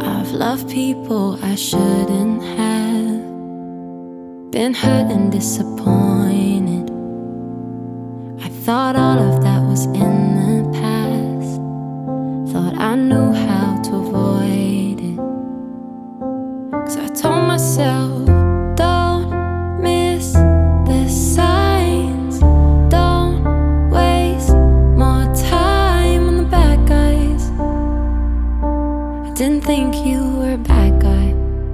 I've loved people I shouldn't have, been hurt and disappointed. I thought all of that was in the past, thought I knew how to avoid it. 'Cause I told myself, don't miss the signs, don't waste more time on the bad guys. I didn't think you were a bad guy,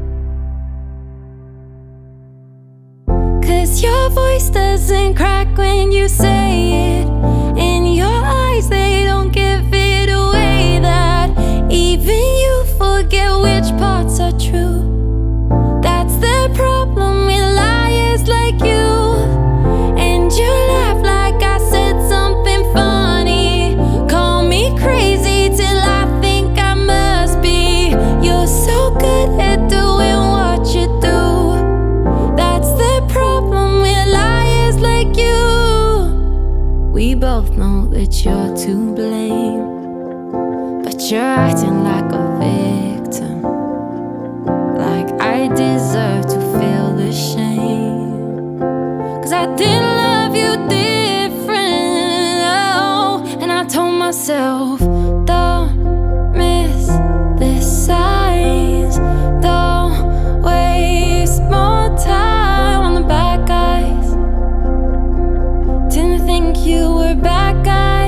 'cause your voice doesn't crack when you say it, and your eyes, they don't give it away. That even you forget which parts are true. That's the problem with liars like you. And you laugh like I said something funny, call me crazy till I think I must be. You're so good at doing what you do. That's the problem with liars like you. We both know that you're to blame, but you're acting like a victim, like I deserve to feel the shame. 'Cause I didn't love you different, oh. And I told myself, don't miss the signs, don't waste more time on the bad guys. Didn't think you were a bad guy,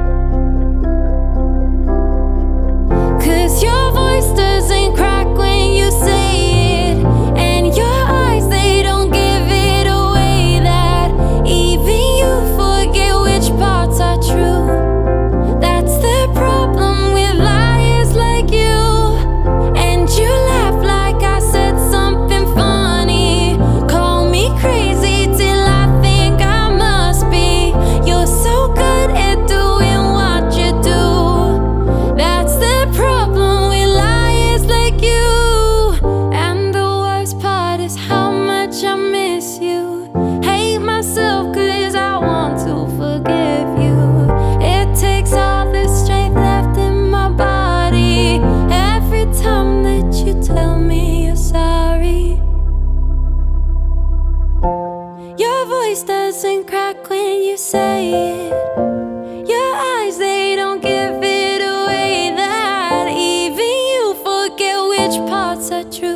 'cause your voice doesn't crack when you say it, and your eyes, they don't give it away. That even you forget which parts are true. That's the problem with liars like you. And you laugh like I said something funny, call me crazy till I think I must be. You're so good at doing what you do. That's the problem with liars like you. And the worst part is how much I miss you. Hate myself 'cause I want to forgive you. It takes all the strength left in my body every time that you tell me you're sorry. Your voice doesn't crack when you say it, your eyes, they don't give it away. That even you forget which parts are true.